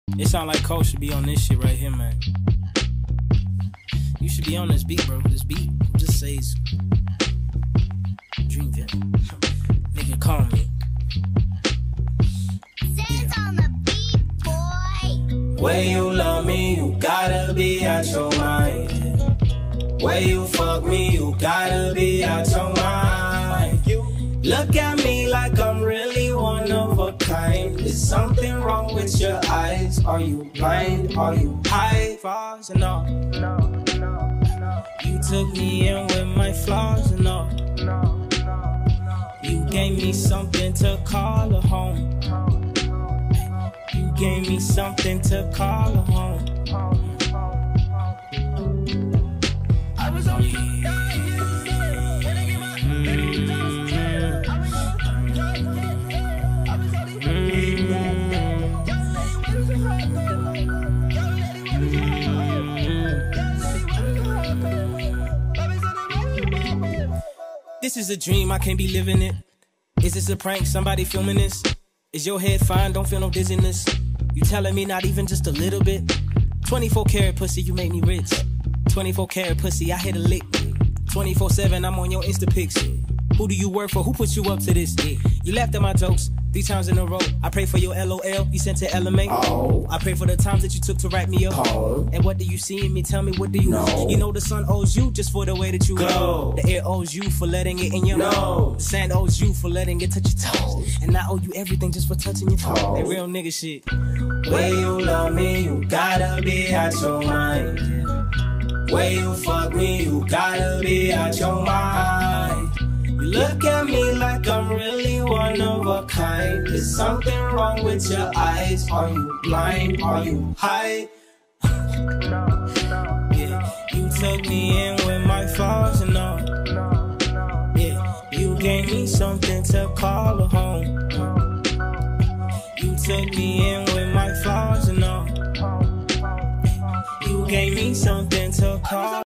It sound like Cole should be on this shit right here, man. You should be on this beat, bro. This beat just says Dreamville. Nigga, call me. On the beat, boy. Way you love me, you gotta be out your mind. Way you fuck me, you gotta be out your mind. Look at me like I'm really one of a kind. Is something wrong with your eyes? Are you blind? Are you high? Flaws and all. You took me in with my flaws and all. You gave me something to call a home. You gave me something to call a home. I was only This is a dream, I can't be living it. Is this a prank, somebody filming this? Is your head fine, don't feel no dizziness? You telling me not even just a little bit? 24 karat pussy, you make me rich. 24 karat pussy, I hit a lick. 24/7, I'm on your Insta pics. Who do you work for? Who put you up to this? You laughed at my jokes 3 times in a row. I pray for your LOL, you sent to LMA. Oh. I pray for the times that you took to write me up. Oh. And what do you see in me? Tell me, what do you know? You know the sun owes you just for the way that you go. The air owes you for letting it in your nose. The sand owes you for letting it touch your toes. And I owe you everything just for touching your toes. That real nigga shit. Way you love me, you gotta be out your mind. Way you fuck me, you gotta be out your mind. You look at me like I'm really one of a kind. Is something wrong with your eyes? Are you blind? Are you high? Yeah, you took me in with my flaws and all. Yeah, you gave me something to call a home. You took me in with my flaws and all. You gave me something to call